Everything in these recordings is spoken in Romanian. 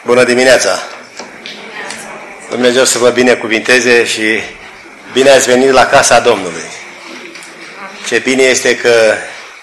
Bună dimineața! Dumnezeu să vă binecuvinteze și bine ați venit la casa Domnului. Ce bine este că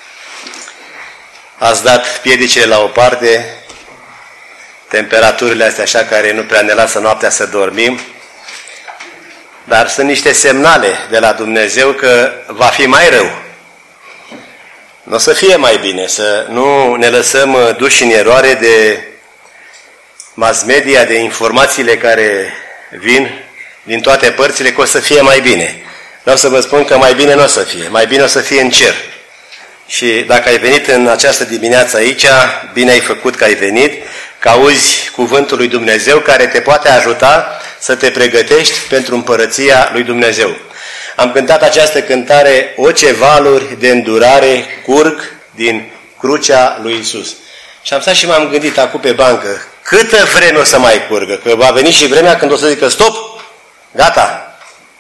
ați dat piedicile la o parte, temperaturile astea așa care nu prea ne lasă noaptea să dormim, dar sunt niște semnale de la Dumnezeu că va fi mai rău. Nu o să fie mai bine, să nu ne lăsăm duși în eroare de mass media, de informațiile care vin din toate părțile, că o să fie mai bine. Vreau să vă spun că mai bine nu o să fie, mai bine o să fie în cer. Și dacă ai venit în această dimineață aici, bine ai făcut că ai venit, că auzi cuvântul lui Dumnezeu care te poate ajuta să te pregătești pentru împărăția lui Dumnezeu. Am cântat această cântare, o ce valuri de îndurare curg din crucea lui Iisus. Și am stat și m-am gândit acum pe bancă, câtă vreme o să mai curgă? Că va veni și vremea când o să zică stop, gata.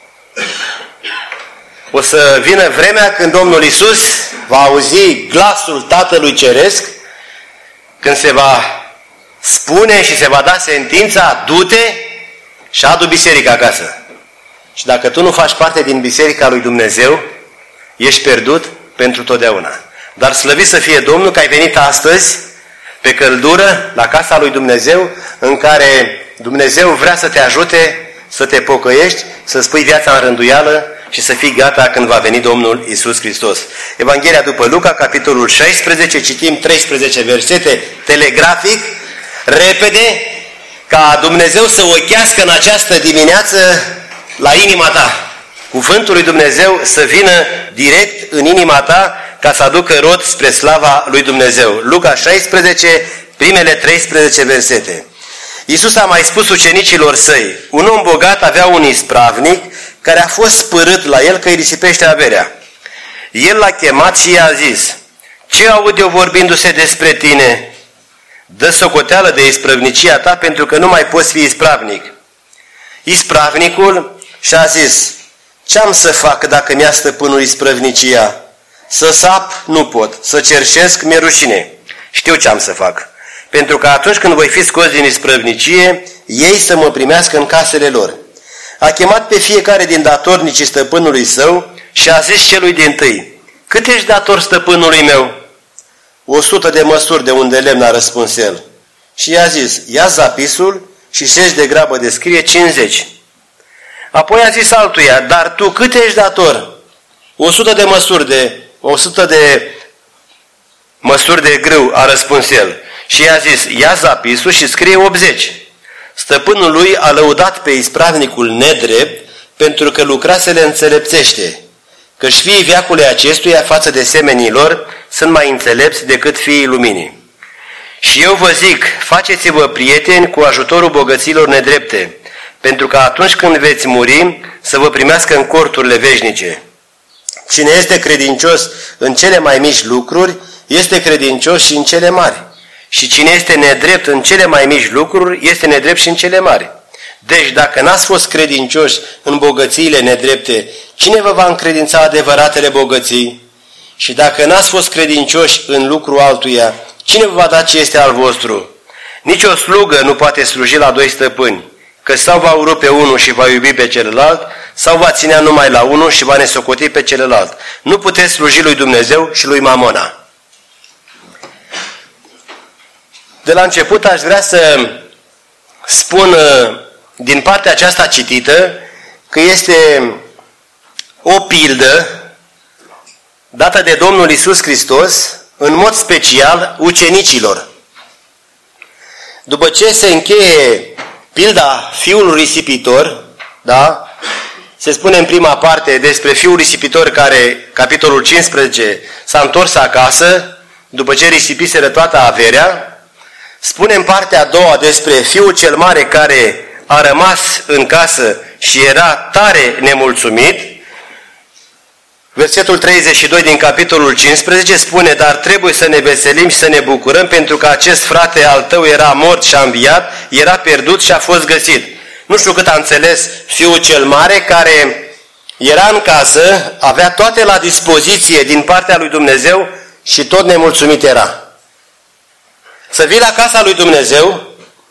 O să vină vremea când Domnul Iisus va auzi glasul Tatălui Ceresc, când se va spune și se va da sentința, du-te și adu biserica acasă. Și dacă tu nu faci parte din biserica lui Dumnezeu, ești pierdut pentru totdeauna. Dar slăvit să fie Domnul că ai venit astăzi pe căldură la casa lui Dumnezeu, în care Dumnezeu vrea să te ajute să te pocăiești, să spui viața în rânduială și să fii gata când va veni Domnul Iisus Hristos. Evanghelia după Luca, capitolul 16, citim 13 versete telegrafic, repede, ca Dumnezeu să ochească în această dimineață la inima ta. Cuvântul lui Dumnezeu să vină direct în inima ta ca să aducă rod spre slava lui Dumnezeu. Luca 16, primele 13 versete. Iisus a mai spus ucenicilor săi, un om bogat avea un ispravnic care a fost spărât la el că îi risipește averea. El l-a chemat și i-a zis, ce aud eu vorbindu-se despre tine? Dă socoteală de isprăvnicia ta pentru că nu mai poți fi ispravnic. Ispravnicul și-a zis, ce-am să fac dacă mi-a stăpânul isprăvnicia? Să sap nu pot, să cerșesc mi-e rușine. Știu ce am să fac. Pentru că atunci când voi fi scos din isprăvnicie, ei să mă primească în casele lor. A chemat pe fiecare din datornicii stăpânului său și a zis celui dintâi, cât ești dator stăpânului meu? 100 de măsuri de un de lemn, a răspuns el. Și i-a zis, ia zapisul și șezi de grabă de scrie 50. Apoi a zis altuia, dar tu cât ești dator? 100 de măsuri de grâu, a răspuns el. Și i-a zis, ia zapisul și scrie 80. Stăpânul lui a lăudat pe ispravnicul nedrept pentru că lucra să le înțelepțește, căci fiii veacului acestuia față de semenii lor sunt mai înțelepți decât fiii luminii. Și eu vă zic, faceți-vă prieteni cu ajutorul bogăților nedrepte, pentru că atunci când veți muri, să vă primească în corturile veșnice. Cine este credincios în cele mai mici lucruri, este credincios și în cele mari. Și cine este nedrept în cele mai mici lucruri, este nedrept și în cele mari. Deci, dacă n-ați fost credincioși în bogățiile nedrepte, cine vă va încredința adevăratele bogății? Și dacă n-ați fost credincioși în lucru altuia, cine vă va da ce este al vostru? Nici o slugă nu poate sluji la doi stăpâni, că sau va urâ pe unul și va iubi pe celălalt, sau va ținea numai la unul și va nesocoti pe celălalt. Nu puteți sluji lui Dumnezeu și lui Mamona. De la început aș vrea să spun din partea aceasta citită că este o pildă dată de Domnul Iisus Hristos în mod special ucenicilor. După ce se încheie pilda fiului risipitor, da? Se spune în prima parte despre fiul risipitor care, capitolul 15, s-a întors acasă după ce risipiseră toată averea. Spune în partea a doua despre fiul cel mare care a rămas în casă și era tare nemulțumit. Versetul 32 din capitolul 15 spune, dar trebuie să ne veselim și să ne bucurăm pentru că acest frate al tău era mort și a înviat, era pierdut și a fost găsit. Nu știu cât a înțeles fiul cel mare care era în casă, avea toate la dispoziție din partea lui Dumnezeu și tot nemulțumit era. Să vii la casa lui Dumnezeu,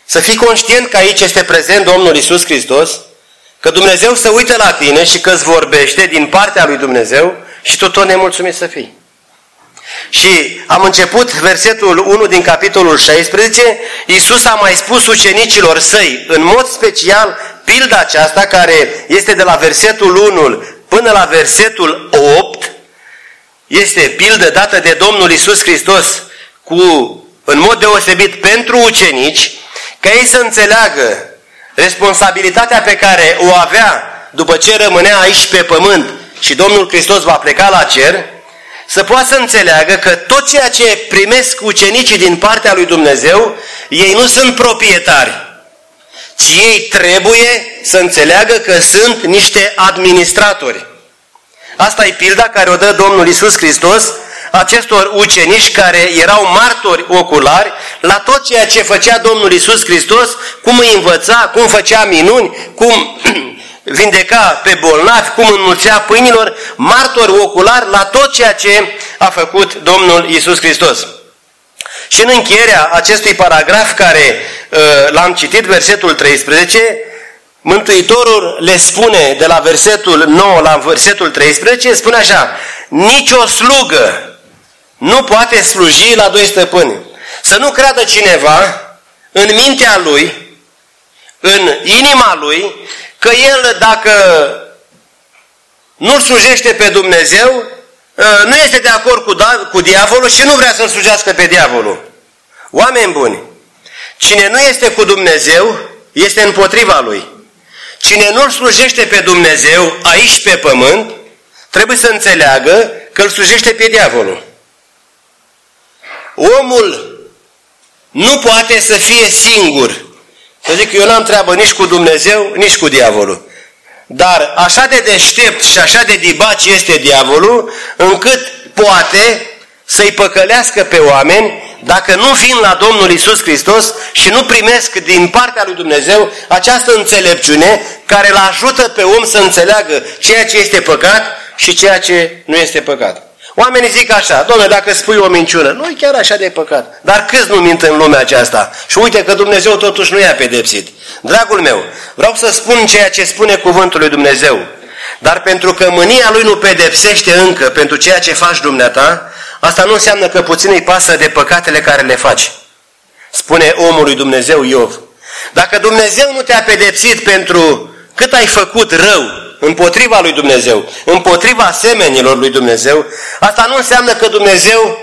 să fii conștient că aici este prezent Domnul Iisus Hristos, că Dumnezeu se uită la tine și că îți vorbește din partea lui Dumnezeu și tu tot nemulțumit să fii. Și am început versetul 1 din capitolul 16, Iisus a mai spus ucenicilor săi, în mod special, pilda aceasta care este de la versetul 1 până la versetul 8, este pildă dată de Domnul Iisus Hristos în mod deosebit pentru ucenici, ca ei să înțeleagă responsabilitatea pe care o avea după ce rămânea aici pe pământ și Domnul Hristos va pleca la cer, să poată să înțeleagă că tot ceea ce primesc ucenicii din partea lui Dumnezeu, ei nu sunt proprietari, ci ei trebuie să înțeleagă că sunt niște administratori. Asta e pilda care o dă Domnul Iisus Hristos acestor ucenici care erau martori oculari la tot ceea ce făcea Domnul Iisus Hristos, cum îi învăța, cum făcea minuni, cum vindeca pe bolnavi, cum înmulțea pâinilor, martori oculari la tot ceea ce a făcut Domnul Iisus Hristos. Și în încheierea acestui paragraf care l-am citit, versetul 13, Mântuitorul le spune de la versetul 9 la versetul 13, spune așa: nicio slugă nu poate sluji la doi stăpâni. Să nu creadă cineva în mintea lui, în inima lui, că el, dacă nu slujește pe Dumnezeu, nu este de acord cu diavolul și nu vrea să-l slujească pe diavolul. Oameni buni, cine nu este cu Dumnezeu, este împotriva lui. Cine nu-L slujește pe Dumnezeu aici pe pământ, trebuie să înțeleagă că îl slujește pe diavolul. Omul nu poate să fie singur. Să zic, eu n-am treabă nici cu Dumnezeu, nici cu diavolul. Dar așa de deștept și așa de dibaci este diavolul, încât poate să-i păcălească pe oameni dacă nu vin la Domnul Iisus Hristos și nu primesc din partea lui Dumnezeu această înțelepciune care îl ajută pe om să înțeleagă ceea ce este păcat și ceea ce nu este păcat. Oamenii zic așa: Doamne, dacă spui o minciună, nu e chiar așa de păcat. Dar câți nu mint în lumea aceasta? Și uite că Dumnezeu totuși nu i-a pedepsit. Dragul meu, vreau să spun ceea ce spune cuvântul lui Dumnezeu. Dar pentru că mânia lui nu pedepsește încă pentru ceea ce faci dumneata, asta nu înseamnă că puțin îi pasă de păcatele care le faci. Spune omul lui Dumnezeu Iov: dacă Dumnezeu nu te-a pedepsit pentru cât ai făcut rău împotriva lui Dumnezeu, împotriva semenilor lui Dumnezeu, asta nu înseamnă că Dumnezeu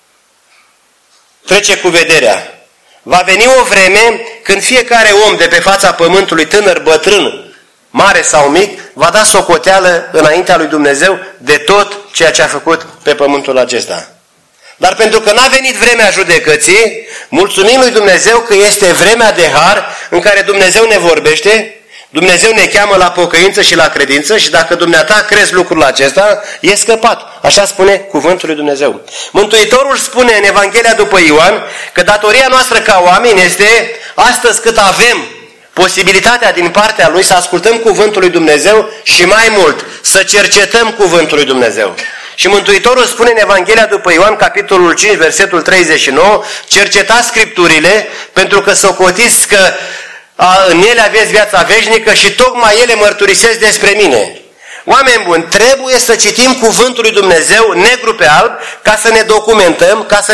trece cu vederea. Va veni o vreme când fiecare om de pe fața pământului, tânăr, bătrân, mare sau mic, va da socoteală înaintea lui Dumnezeu de tot ceea ce a făcut pe pământul acesta. Dar pentru că n-a venit vremea judecății, mulțumim lui Dumnezeu că este vremea de har în care Dumnezeu ne vorbește, Dumnezeu ne cheamă la pocăință și la credință și dacă dumneata crezi lucrul acesta, e scăpat. Așa spune cuvântul lui Dumnezeu. Mântuitorul spune în Evanghelia după Ioan că datoria noastră ca oameni este, astăzi cât avem posibilitatea din partea Lui, să ascultăm cuvântul lui Dumnezeu și mai mult, să cercetăm cuvântul lui Dumnezeu. Și Mântuitorul spune în Evanghelia după Ioan, capitolul 5, versetul 39, cercetați Scripturile pentru că socotiți că în ele aveți viața veșnică și tocmai ele mărturisesc despre mine. Oameni buni, trebuie să citim cuvântul lui Dumnezeu negru pe alb ca să ne documentăm, ca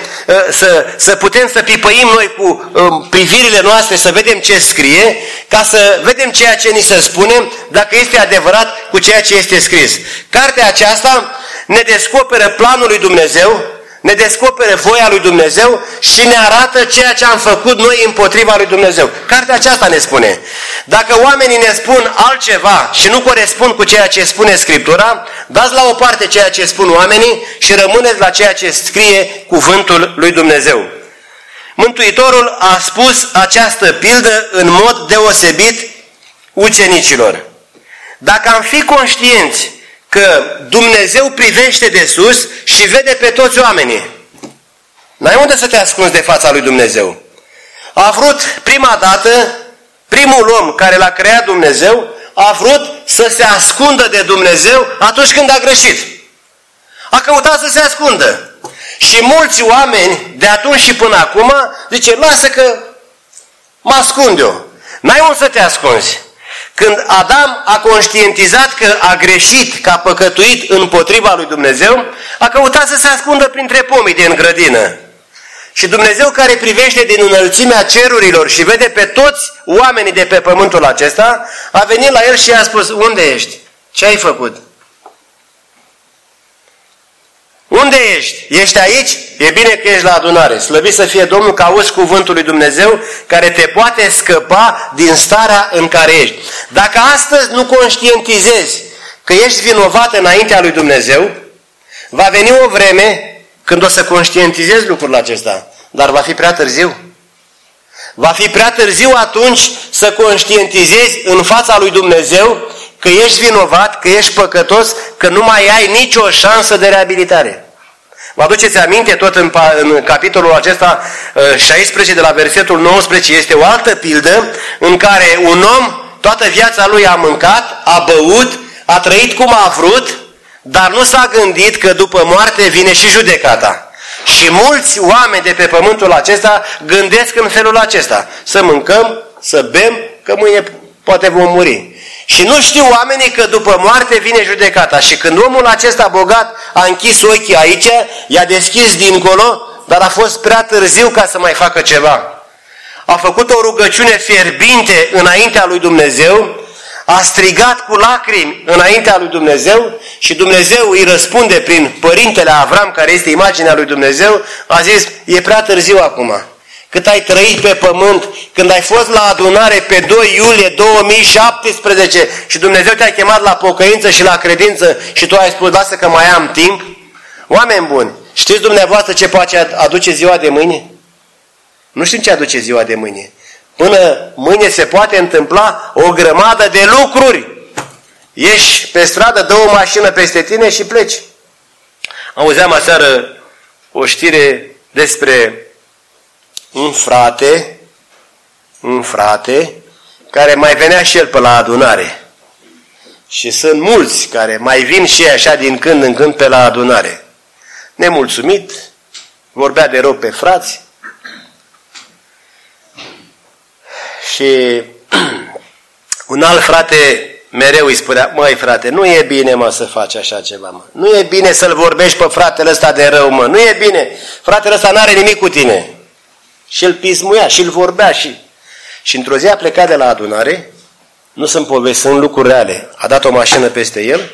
să putem să pipăim noi cu privirile noastre, să vedem ce scrie, ca să vedem ceea ce ni se spune, dacă este adevărat cu ceea ce este scris. Cartea aceasta ne descoperă planul lui Dumnezeu, ne descoperă voia lui Dumnezeu și ne arată ceea ce am făcut noi împotriva lui Dumnezeu. Cartea aceasta ne spune. Dacă oamenii ne spun altceva și nu corespund cu ceea ce spune Scriptura, dați la o parte ceea ce spun oamenii și rămâneți la ceea ce scrie cuvântul lui Dumnezeu. Mântuitorul a spus această pildă în mod deosebit ucenicilor. Dacă am fi conștienți că Dumnezeu privește de sus și vede pe toți oamenii, n-ai unde să te ascunzi de fața lui Dumnezeu. A vrut prima dată, primul om care l-a creat Dumnezeu, a vrut să se ascundă de Dumnezeu atunci când a greșit. A căutat să se ascundă. Și mulți oameni de atunci și până acum zice, lasă că Mă ascund eu. N-ai unde să te ascunzi. Când Adam a conștientizat că a greșit, că a păcătuit împotriva lui Dumnezeu, a căutat să se ascundă printre pomii din grădină. Și Dumnezeu, care privește din înălțimea cerurilor și vede pe toți oamenii de pe pământul acesta, a venit la el și i-a spus: unde ești? Ce ai făcut? Unde ești? Ești aici? E bine că ești la adunare. Slăvit să fie Domnul că auzi cuvântul lui Dumnezeu care te poate scăpa din starea în care ești. Dacă astăzi nu conștientizezi că ești vinovat înaintea lui Dumnezeu, va veni o vreme când o să conștientizezi lucrul acesta, dar va fi prea târziu. Va fi prea târziu atunci să conștientizezi în fața lui Dumnezeu că ești vinovat, că ești păcătos, că nu mai ai nicio șansă de reabilitare. Vă aduceți aminte, tot în capitolul acesta 16, de la versetul 19, este o altă pildă în care un om toată viața lui a mâncat, a băut, a trăit cum a vrut, dar nu s-a gândit că după moarte vine și judecata. Și mulți oameni de pe pământul acesta gândesc în felul acesta: să mâncăm, să bem, că mâine poate vom muri. Și nu știu oamenii că după moarte vine judecata. Și când omul acesta bogat a închis ochii aici, i-a deschis dincolo, dar a fost prea târziu ca să mai facă ceva. A făcut o rugăciune fierbinte înaintea lui Dumnezeu, a strigat cu lacrimi înaintea lui Dumnezeu și Dumnezeu îi răspunde prin părintele Avram, care este imaginea lui Dumnezeu, a zis: e prea târziu acum. Cât ai trăit pe pământ, când ai fost la adunare pe 2 iulie 2017 și Dumnezeu te-a chemat la pocăință și la credință și tu ai spus: lasă că mai am timp. Oameni buni, știți dumneavoastră ce poate aduce ziua de mâine? Nu știm ce aduce ziua de mâine. Până mâine se poate întâmpla o grămadă de lucruri. Ieși pe stradă, dă o mașină peste tine și pleci. Auzeam aseară o știre despre un frate care mai venea și el pe la adunare. Și sunt mulți care mai vin și ei așa din când în când pe la adunare. Nemulțumit, vorbea de rău pe frați. Și un alt frate mereu îi spunea: măi frate, nu e bine, mă, să faci așa ceva, mă. Nu e bine să-l vorbești pe fratele ăsta de rău, mă. Nu e bine. Fratele ăsta n-are nimic cu tine. Și îl pismuia și îl vorbea și într-o zi a plecat de la adunare, nu sunt povesti, sunt lucruri reale. A dat o mașină peste el,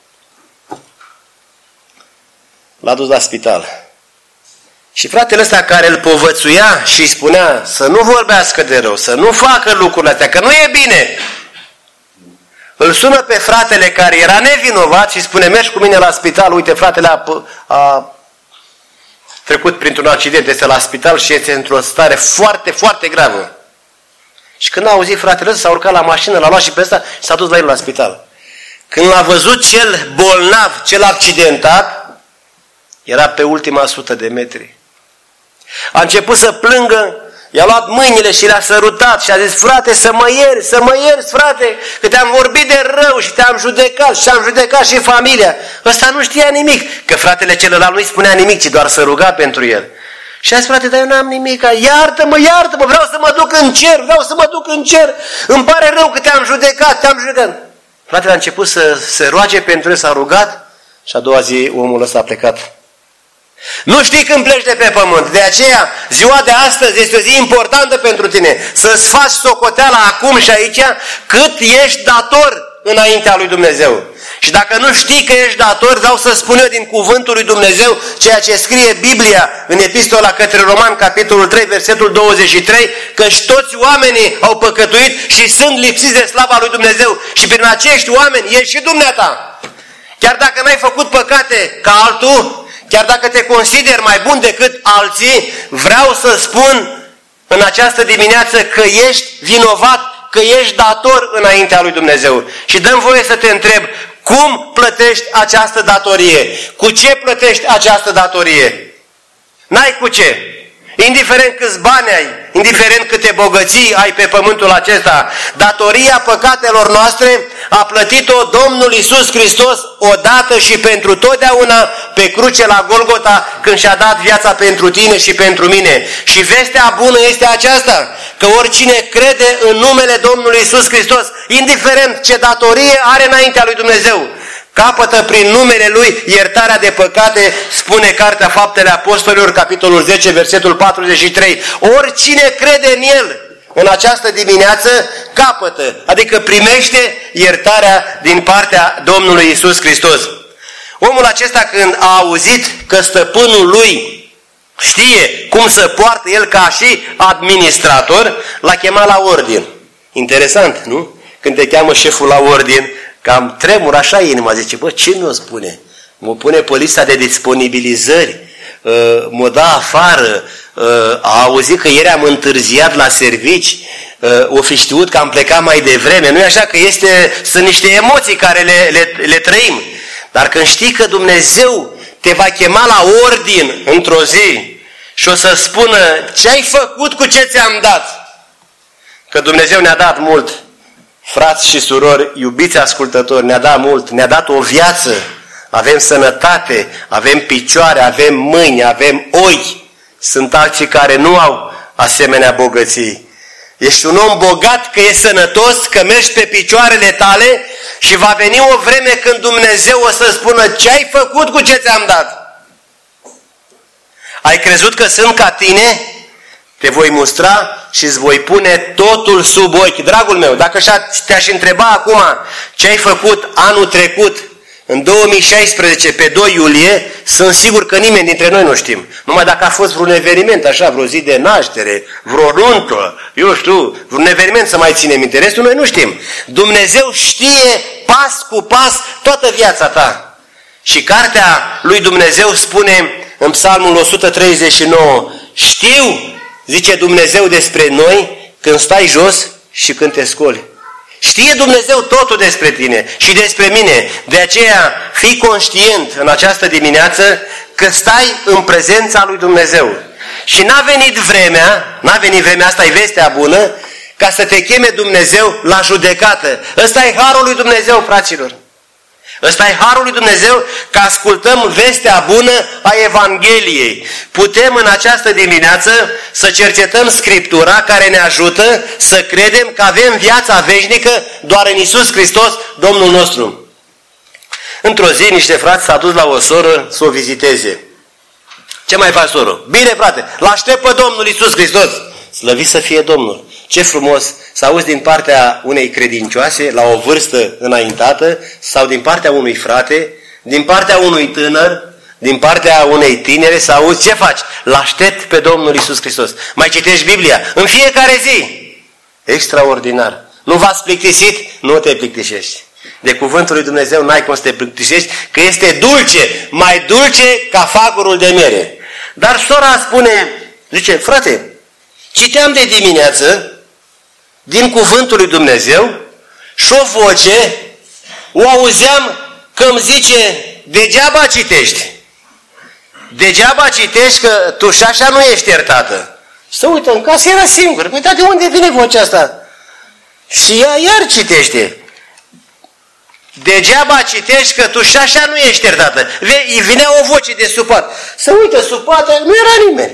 l-a dus la spital. Și fratele ăsta care îl povățuia și îi spunea să nu vorbească de rău, să nu facă lucrurile astea, că nu e bine, îl sună pe fratele care era nevinovat și spune: mergi cu mine la spital, uite, fratele a trecut printr-un accident, este la spital și este într-o stare foarte, foarte gravă. Și când a auzit fratele ăsta, s-a urcat la mașină, l-a luat și pe ăsta și s-a dus la el la spital. Când l-a văzut cel bolnav, cel accidentat, era pe ultima 100 de metri. A început să plângă, i-a luat mâinile și le-a sărutat și a zis: frate, să mă ierți, frate, că te-am vorbit de rău și te-am judecat și am judecat și familia. Ăsta nu știa nimic, că fratele celălalt nu-i spunea nimic, ci doar să ruga pentru el. Și a zis: frate, dar eu n-am nimic, iartă-mă, vreau să mă duc în cer, îmi pare rău că te-am judecat. Fratele a început să se roage pentru el, s-a rugat și a doua zi omul ăsta a plecat. Nu știi când pleci de pe pământ, de aceea ziua de astăzi este o zi importantă pentru tine, să-ți faci socoteala acum și aici cât ești dator înaintea lui Dumnezeu. Și dacă nu știi că ești dator, vreau să spun eu din cuvântul lui Dumnezeu ceea ce scrie Biblia în Epistola către Romani, capitolul 3, versetul 23, căci toți oamenii au păcătuit și sunt lipsiți de slava lui Dumnezeu și prin acești oameni ești și dumneata. Chiar dacă n-ai făcut păcate ca altul, chiar dacă te consideri mai bun decât alții, vreau să spun în această dimineață că ești vinovat, că ești dator înaintea lui Dumnezeu. Și dă-mi voie să te întreb: cum plătești această datorie? Cu ce plătești această datorie? N-ai cu ce. Indiferent câți bani ai, indiferent câte bogății ai pe pământul acesta, datoria păcatelor noastre a plătit-o Domnul Iisus Hristos odată și pentru totdeauna pe cruce la Golgota, când și-a dat viața pentru tine și pentru mine. Și vestea bună este aceasta, că oricine crede în numele Domnului Iisus Hristos, indiferent ce datorie are înaintea lui Dumnezeu, capătă prin numele Lui iertarea de păcate, spune Cartea Faptele Apostolilor, capitolul 10, versetul 43. Oricine crede în El, în această dimineață, capătă, adică primește iertarea din partea Domnului Iisus Hristos. Omul acesta, când a auzit că stăpânul lui știe cum să poartă el ca și administrator, l-a chemat la ordin. Interesant, nu? Când te cheamă șeful la ordin, cam tremur așa inima, zice, bă, ce mi-o spune? Mă pune pe lista de disponibilizări, mă dă afară, a auzit că ieri am întârziat la servici, o fi știut că am plecat mai devreme. Nu-i așa că sunt niște emoții care le trăim. Dar când știi că Dumnezeu te va chema la ordin într-o zi și o să spună ce ai făcut cu ce ți-am dat, că Dumnezeu ne-a dat mult, frați și surori, iubiți ascultători, ne-a dat mult, ne-a dat o viață, avem sănătate, avem picioare, avem mâini, avem oi. Sunt alții care nu au asemenea bogății. Ești un om bogat că ești sănătos, că mergi pe picioarele tale și va veni o vreme când Dumnezeu o să spună ce ai făcut cu ce ți-am dat. Ai crezut că sunt ca tine? Te voi mustra și îți voi pune totul sub ochi. Dragul meu, dacă te-aș întreba acum ce ai făcut anul trecut, în 2016, pe 2 iulie, sunt sigur că nimeni dintre noi nu știm. Numai dacă a fost vreun eveniment, așa, vreo zi de naștere, vreo nuntă, eu știu, vreun eveniment să mai ținem minte. Restul noi nu știm. Dumnezeu știe pas cu pas toată viața ta. Și cartea lui Dumnezeu spune în Psalmul 139, știu, zice Dumnezeu despre noi, când stai jos și când te scoli. Știe Dumnezeu totul despre tine și despre mine. De aceea, fii conștient în această dimineață că stai în prezența lui Dumnezeu. Și n-a venit vremea, asta e vestea bună, ca să te cheme Dumnezeu la judecată. Ăsta e harul lui Dumnezeu, fraților. Ăsta e harul lui Dumnezeu, că ascultăm vestea bună a Evangheliei. Putem în această dimineață să cercetăm Scriptura care ne ajută să credem că avem viața veșnică doar în Iisus Hristos, Domnul nostru. Într-o zi, niște frați s-au dus la o soră să o viziteze. Ce mai faci, soră? Bine, frate, l-aștept pe Domnul Iisus Hristos. Slăvit să fie Domnul! Ce frumos să auzi din partea unei credincioase, la o vârstă înaintată, sau din partea unui frate, din partea unui tânăr, din partea unei tinere, să auzi ce faci? L-aștept pe Domnul Iisus Hristos. Mai citești Biblia în fiecare zi. Extraordinar. Nu v-ați plictisit? Nu te plictisești. De cuvântul lui Dumnezeu n-ai cum să te plictisești, că este dulce, mai dulce ca fagurul de mere. Dar sora spune, zice, frate, citeam de dimineață din cuvântul lui Dumnezeu și o voce o auzeam că îmi zice, degeaba citești. Degeaba citești că tu și așa nu ești iertată. Să uită, în casă era singur. Păi, dar de unde vine vocea asta? Și ea iar citește. Degeaba citești că tu și așa nu ești iertată. Îi vinea o voce de supat. Să uită, supată, nu era nimeni.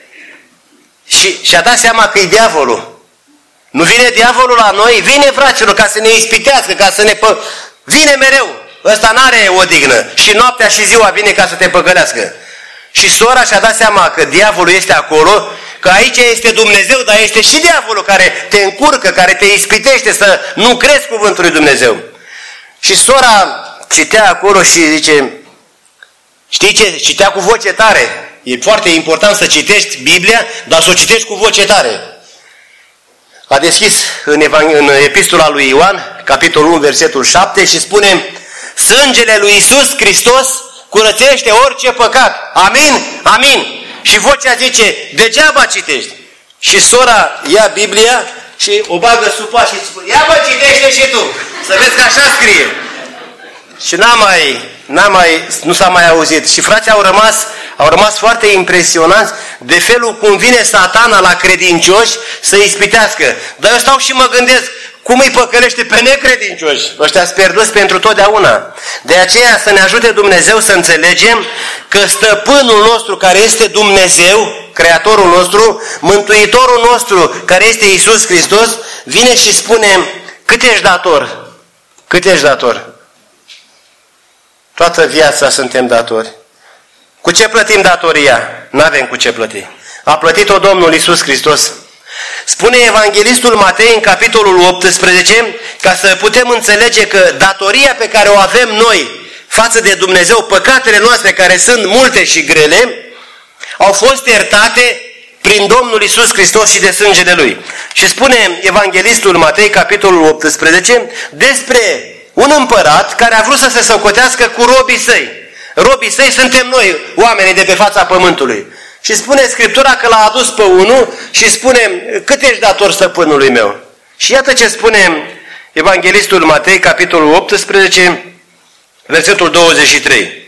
Și și-a dat seama că e diavolul. Nu vine diavolul la noi, vine, fraților, ca să ne ispitească, ca să ne vine mereu. Ăsta n-are odihnă. Și noaptea și ziua vine ca să te păcălească. Și sora și-a dat seama că diavolul este acolo, că aici este Dumnezeu, dar este și diavolul care te încurcă, care te ispitește să nu crezi cuvântul lui Dumnezeu. Și sora citea acolo și zice, știi ce? Citea cu voce tare. E foarte important să citești Biblia, dar să o citești cu voce tare. A deschis în epistola lui Ioan, capitolul 1, versetul 7 și spune, sângele lui Iisus Hristos curățește orice păcat. Amin? Amin. Și vocea zice, degeaba citești. Și sora ia Biblia și o bagă sub pas și spune, ia bă, citește și tu, să vezi că așa scrie. Și nu s-a mai auzit. Și frații au rămas foarte impresionați de felul cum vine Satana la credincioși să ispitească. Dar eu stau și mă gândesc, cum îi păcălește pe necredincioși? Ăștia sunt pierduți pentru totdeauna. De aceea să ne ajute Dumnezeu să înțelegem că stăpânul nostru care este Dumnezeu, Creatorul nostru, Mântuitorul nostru care este Iisus Hristos, vine și spune: cât ești dator? Cât ești dator? Toată viața suntem datori. Cu ce plătim datoria? N-avem cu ce plăti. A plătit-o Domnul Iisus Hristos. Spune Evanghelistul Matei în capitolul 18, ca să putem înțelege că datoria pe care o avem noi față de Dumnezeu, păcatele noastre care sunt multe și grele, au fost iertate prin Domnul Iisus Hristos și de sângele Lui. Și spune Evanghelistul Matei, capitolul 18, despre un împărat care a vrut să se socotească cu robii săi. Robii săi suntem noi, oamenii de pe fața pământului. Și spune Scriptura că l-a adus pe unul și spune: cât ești dator stăpânului meu? Și iată ce spune Evanghelistul Matei, capitolul 18, versetul 23.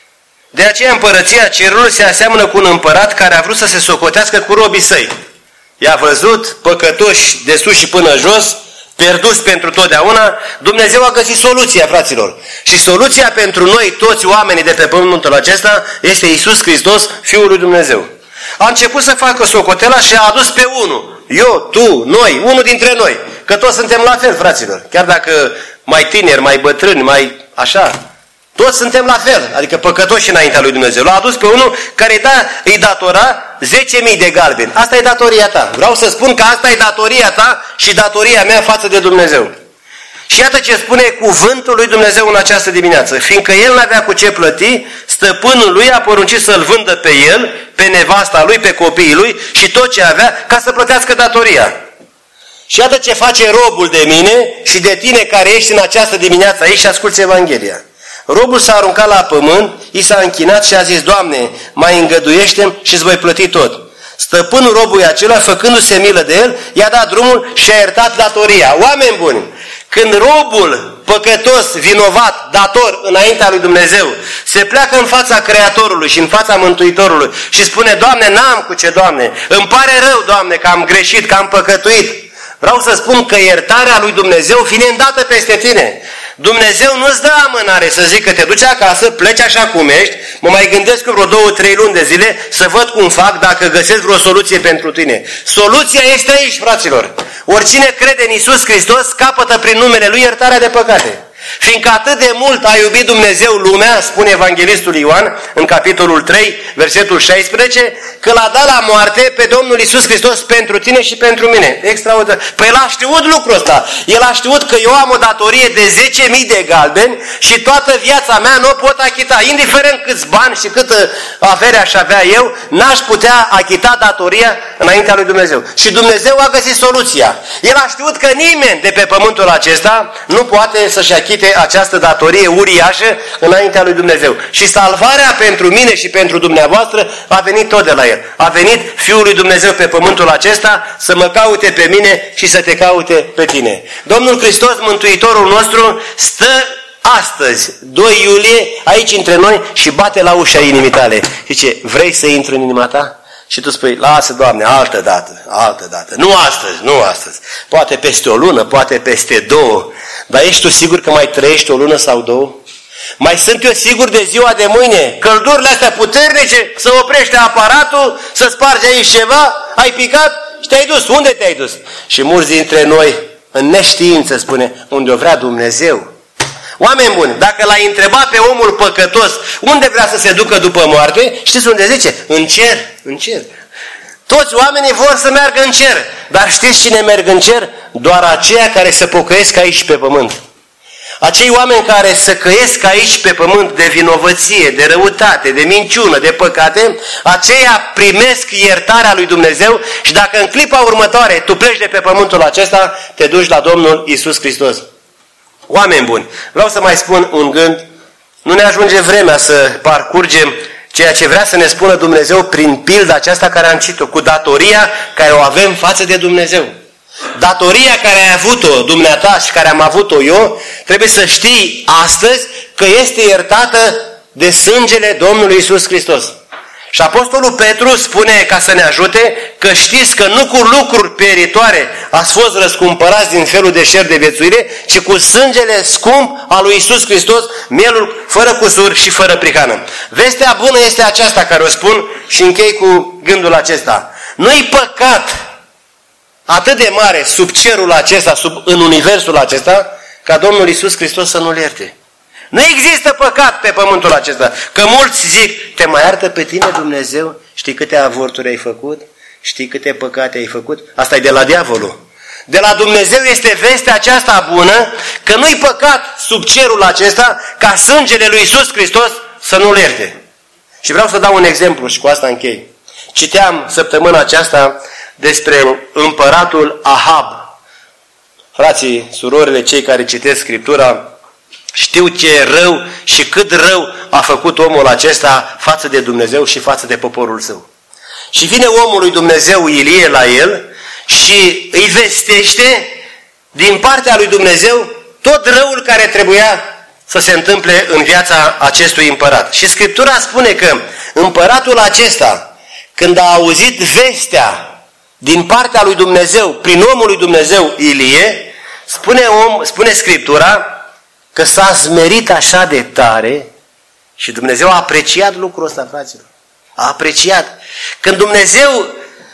De aceea împărăția cerului se aseamănă cu un împărat care a vrut să se socotească cu robii săi. I-a văzut păcătoși de sus și până jos, pierduți pentru totdeauna. Dumnezeu a găsit soluția, fraților. Și soluția pentru noi, toți oamenii de pe pământul acesta, este Iisus Hristos, Fiul lui Dumnezeu. A început să facă socotela și a adus pe unul. Eu, tu, noi, unul dintre noi. Că toți suntem la fel, fraților. Chiar dacă mai tineri, mai bătrâni, mai așa, toți suntem la fel. Adică păcătoși înaintea lui Dumnezeu. L-a adus pe unul care îi datora 10.000 de galbeni. Asta e datoria ta. Vreau să spun că asta e datoria ta și datoria mea față de Dumnezeu. Și iată ce spune cuvântul lui Dumnezeu în această dimineață. Fiindcă el n-avea cu ce plăti, stăpânul lui a poruncit să-l vândă pe el, pe nevasta lui, pe copiii lui și tot ce avea, ca să plătească datoria. Și iată ce face robul de mine și de tine care ești în această dimineață aici și asculți Evanghelia. Robul s-a aruncat la pământ, i s-a închinat și a zis: Doamne, mai îngăduiește-mi și îți voi plăti tot. Stăpânul robului acela, făcându-se milă de el, i-a dat drumul și a iertat datoria. Oameni buni, când robul păcătos, vinovat, dator înaintea lui Dumnezeu, se pleacă în fața Creatorului și în fața Mântuitorului și spune: Doamne, n-am cu ce, Doamne, îmi pare rău, Doamne, că am greșit, că am păcătuit. Vreau să spun că iertarea lui Dumnezeu vine îndată peste tine. Dumnezeu nu-ți dă amânare să zică: te duci acasă, pleci așa cum ești, mă mai gândesc că vreo 2-3 luni de zile să văd cum fac, dacă găsesc vreo soluție pentru tine. Soluția este aici, fraților. Oricine crede în Iisus Hristos capătă prin numele Lui iertarea de păcate. Fiindcă atât de mult a iubit Dumnezeu lumea, spune Evanghelistul Ioan în capitolul 3, versetul 16, că l-a dat la moarte pe Domnul Iisus Hristos pentru tine și pentru mine. Extraordinar. Păi El a știut lucrul ăsta. El a știut că eu am o datorie de 10.000 de galbeni și toată viața mea nu o pot achita. Indiferent câți bani și câtă avere aș avea eu, n-aș putea achita datoria înaintea lui Dumnezeu. Și Dumnezeu a găsit soluția. El a știut că nimeni de pe pământul acesta nu poate să-și achite această datorie uriașă înaintea lui Dumnezeu. Și salvarea pentru mine și pentru dumneavoastră a venit tot de la El. A venit Fiul lui Dumnezeu pe pământul acesta să mă caute pe mine și să te caute pe tine. Domnul Hristos, Mântuitorul nostru, stă astăzi, 2 iulie, aici între noi și bate la ușa inimii tale. Zice: vrei să intru în inima ta? Și tu spui: lasă, Doamne, altă dată, altă dată. Nu astăzi, nu astăzi. Poate peste o lună, poate peste 2. Dar ești tu sigur că mai trăiești o lună sau 2? Mai sunt eu sigur de ziua de mâine? Căldurile astea puternice, să oprește aparatul, să spargi aici ceva, ai picat și te-ai dus. Unde te-ai dus? Și mulți dintre noi, în neștiință, spune: unde o vrea Dumnezeu. Oameni buni, dacă l-ai întrebat pe omul păcătos unde vrea să se ducă după moarte, știți unde zice? În cer, în cer. Toți oamenii vor să meargă în cer, dar știți cine merg în cer? Doar aceia care se pocăiesc aici pe pământ. Acei oameni care se căiesc aici pe pământ de vinovăție, de răutate, de minciună, de păcate, aceia primesc iertarea lui Dumnezeu și dacă în clipa următoare tu pleci de pe pământul acesta, te duci la Domnul Iisus Hristos. Oameni buni, vreau să mai spun un gând. Nu ne ajunge vremea să parcurgem ceea ce vrea să ne spună Dumnezeu prin pilda aceasta care am citit-o, cu datoria care o avem față de Dumnezeu. Datoria care ai avut-o dumneata și care am avut-o eu, trebuie să știi astăzi că este iertată de sângele Domnului Iisus Hristos. Și Apostolul Petru spune, ca să ne ajute, că știți că nu cu lucruri pieritoare ați fost răscumpărați din felul de șer de viețuire, ci cu sângele scump al lui Iisus Hristos, mielul fără cusur și fără prihană. Vestea bună este aceasta care o spun și închei cu gândul acesta. Nu-i păcat atât de mare sub cerul acesta, în universul acesta, ca Domnul Iisus Hristos să nu-l ierte. Nu există păcat pe pământul acesta. Că mulți zic, te mai iartă pe tine Dumnezeu? Știi câte avorturi ai făcut? Știi câte păcate ai făcut? Asta e de la diavolul. De la Dumnezeu este vestea aceasta bună, că nu-i păcat sub cerul acesta ca sângele lui Iisus Hristos să nu-l ierte. Și vreau să dau un exemplu și cu asta închei. Citeam săptămâna aceasta despre împăratul Ahab. Frații, surorile, cei care citesc Scriptura, știu ce rău și cât rău a făcut omul acesta față de Dumnezeu și față de poporul său. Și vine omul lui Dumnezeu Ilie la el și îi vestește din partea lui Dumnezeu tot răul care trebuia să se întâmple în viața acestui împărat. Și Scriptura spune că împăratul acesta, când a auzit vestea din partea lui Dumnezeu, prin omul lui Dumnezeu Ilie, spune Scriptura că s-a smerit așa de tare și Dumnezeu a apreciat lucrul ăsta, fraților. A apreciat. Când Dumnezeu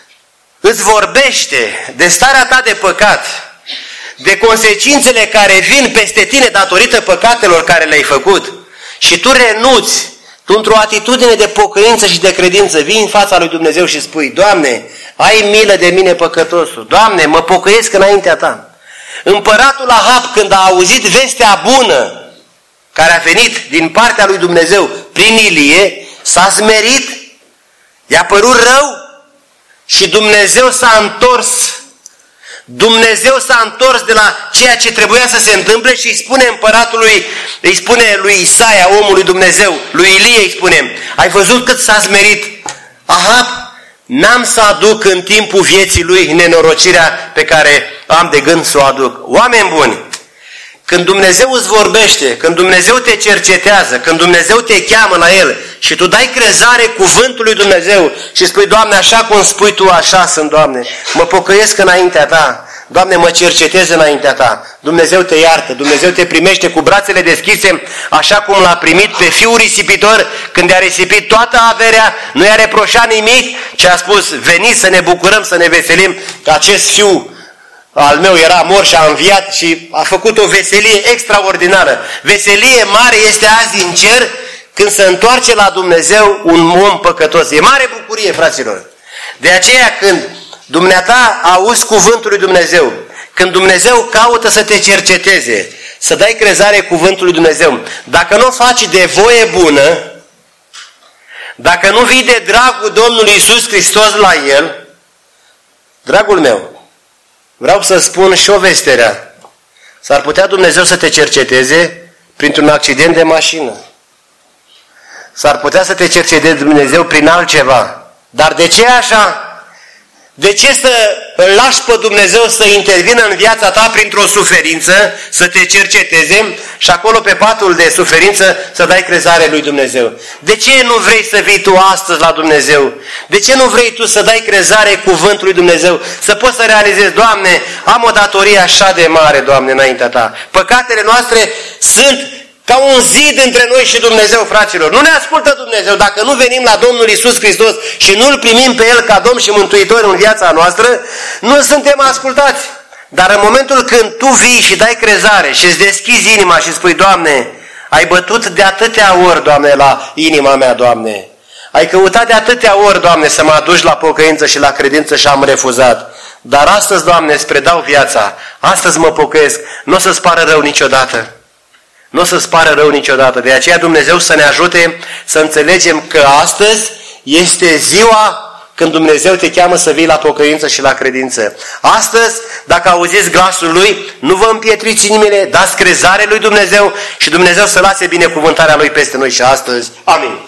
îți vorbește de starea ta de păcat, de consecințele care vin peste tine datorită păcatelor care le-ai făcut și tu renunți, tu într-o atitudine de pocăință și de credință vii în fața lui Dumnezeu și spui, Doamne, ai milă de mine păcătosul, Doamne, mă pocăiesc înaintea ta. Împăratul Ahab, când a auzit vestea bună care a venit din partea lui Dumnezeu prin Ilie, s-a smerit, i-a părut rău și Dumnezeu s-a întors. Dumnezeu s-a întors de la ceea ce trebuia să se întâmple și îi spune împăratului, îi spune lui Isaia, omul lui Dumnezeu, lui Ilie îi spune, ai văzut cât s-a smerit Ahab? N-am să aduc în timpul vieții lui nenorocirea pe care am de gând să o aduc. Oameni buni, când Dumnezeu îți vorbește, când Dumnezeu te cercetează, când Dumnezeu te cheamă la El și tu dai crezare cuvântului lui Dumnezeu și spui, Doamne, așa cum spui Tu, așa sunt, Doamne, mă pocăiesc înaintea Ta, Doamne, mă cercetez înaintea Ta, Dumnezeu te iartă, Dumnezeu te primește cu brațele deschise, așa cum l-a primit pe fiul risipitor când i-a risipit toată averea, nu i-a reproșat nimic, ci a spus, veniți să ne bucurăm, să ne veselim, că acest fiu al meu era mort și a înviat și a făcut o veselie extraordinară. Veselie mare este azi în cer când se întoarce la Dumnezeu un om păcătos. E mare bucurie, fraților. De aceea când dumneata auzi cuvântul lui Dumnezeu, când Dumnezeu caută să te cerceteze, să dai crezare cuvântului lui Dumnezeu, dacă nu o faci de voie bună, dacă nu vii de dragul Domnului Iisus Hristos la El, dragul meu, vreau să spun și o veste rea. S-ar putea Dumnezeu să te cerceteze printr-un accident de mașină. S-ar putea să te cerceteze Dumnezeu prin altceva. Dar de ce așa? De ce să îl lași pe Dumnezeu să intervină în viața ta printr-o suferință, să te cerceteze și acolo pe patul de suferință să dai crezare lui Dumnezeu? De ce nu vrei să vii tu astăzi la Dumnezeu? De ce nu vrei tu să dai crezare cuvântului Dumnezeu? Să poți să realizezi, Doamne, am o datorie așa de mare, Doamne, înaintea Ta. Păcatele noastre sunt ca un zid între noi și Dumnezeu, fraților. Nu ne ascultă Dumnezeu dacă nu venim la Domnul Iisus Hristos și nu-L primim pe El ca Domn și Mântuitor în viața noastră, nu suntem ascultați. Dar în momentul când tu vii și dai crezare și îți deschizi inima și spui, Doamne, ai bătut de atâtea ori, Doamne, la inima mea, Doamne. Ai căutat de atâtea ori, Doamne, să mă aduci la pocăință și la credință și am refuzat. Dar astăzi, Doamne, îți predau viața. Astăzi mă pocăiesc. Nu o să-ți pară rău niciodată. Nu o să-ți pară rău niciodată. De aceea Dumnezeu să ne ajute să înțelegem că astăzi este ziua când Dumnezeu te cheamă să vii la pocăință și la credință. Astăzi, dacă auziți glasul Lui, nu vă împietriți inimile, dați crezare lui Dumnezeu și Dumnezeu să lase binecuvântarea Lui peste noi și astăzi. Amin.